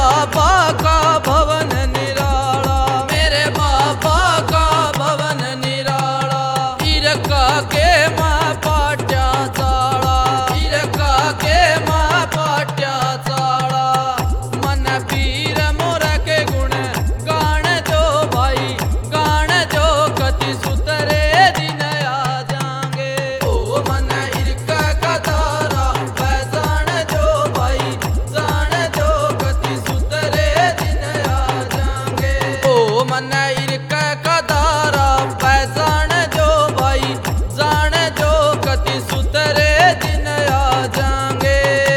बाबा का भवन निराला, मेरे बाबा का भवन निराला। इरका के माँ पाट्या चाला, इरका के माँ पाट्या चाला। मन पीर मोर के गुण गाण जो भाई, गाण जो कति सुतरे दिन आ जाएंगे। ओ मन इरका का तारा पहचान जो भाई, जान जो कति सुतरे दिन आ जाएंगे। ओ मन इरका का तारा पहचान जो भाई, जान जो कति सुतरे दिन आ जाएंगे।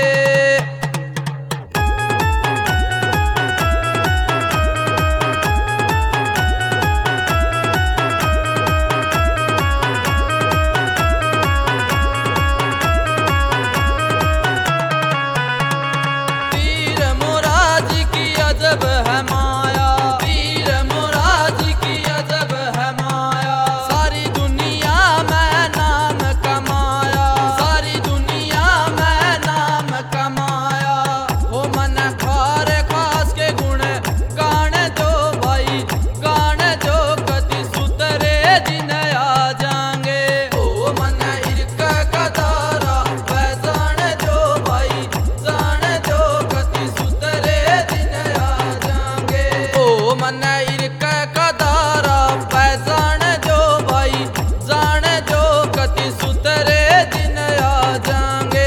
पीर मुराद की अजब है माया, पीर मुराद की अजब है माया। सारी दुनिया में नाम कमाया, सारी दुनिया में नाम कमाया। ओ मन खार खास के गुण गाण जो भाई, गाण जो कति सुतरे दिन आ जाएंगे। ओ मन इरका का तारा पहचान जो भाई, जान जो कति सुतरे दिन आ जाएंगे। ओ मन इरका का तारा पहचान जो भाई, जान जो कति सुतरे दिन आ जाएंगे।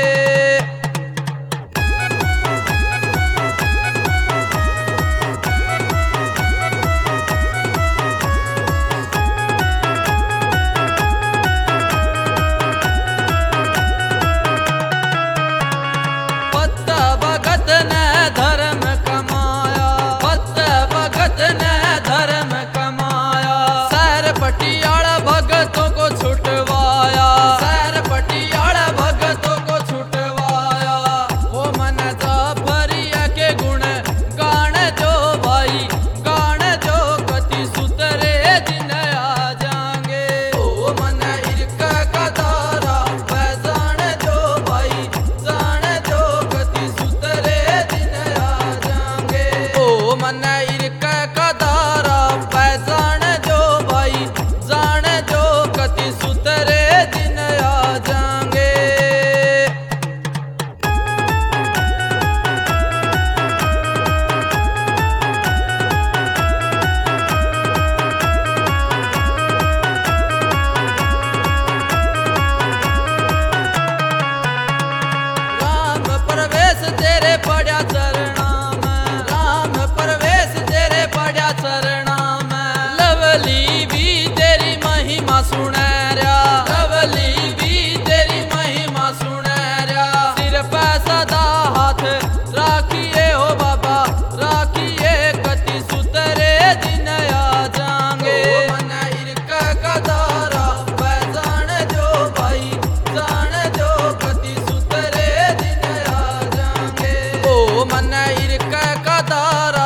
पत्त भगत ने धर्म कमाया, पत्त भगत ने धर्म कमाया। सैर पटियाला भगतों को छुटवाया, सैर पटियाला भगतों को छुटवाया। ओ मन जाफरिया के गुण गाण जो भाई, गाण जो कति सुतरे दिन आ जाएंगे। ओ मन इरका का तारा पहचान जो भाई, जान जो कति सुतरे दिन आ जाएंगे। ओ मन इरका का तारा पहचान जो भाई, जान जो कति सुतरे दिन आ जाएंगे। राम प्रवेश तेरे पड़ा चरणा में, राम प्रवेश तेरे पड़ा चरणा में। लवली भी तेरी महिमा सुने रहा, लवली भी तेरी महिमा सुने रहा। सिर पे सदा हाथ राखिए हो बाबा, राखिए कति सुतरे दिन आ जाएंगे। ओ मन इरका का तारा पहचान जो भाई, जान जो कति सुतरे दिन आ जाएंगे। ओ मन इरका का तारा